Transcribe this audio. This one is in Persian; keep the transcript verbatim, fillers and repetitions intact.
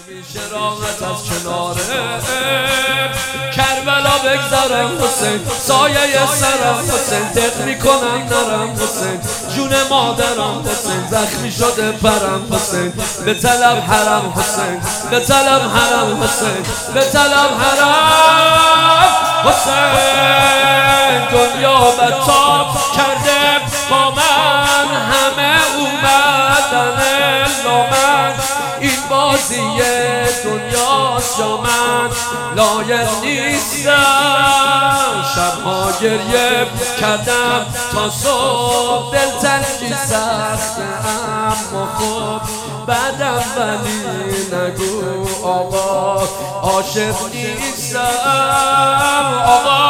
میشه راحت از کناره کربلا بگذرم حسین، سایه سرم حسین، دق میکنم نرم حسین، جون مادرم حسین، زخمی شده پرم حسین، به طلب حرم حسین، به طلب حرم حسین، به طلب حرم حسین. دنیا بتاب کرده با من، همه اومدن لامن، این بازی دنیاست جا من لایق نیستم. شبها گریه کردم تا صبح، دلتنگی سخته اما خوب بعدم، ولی نگو آقا عاشق نیستم. آقا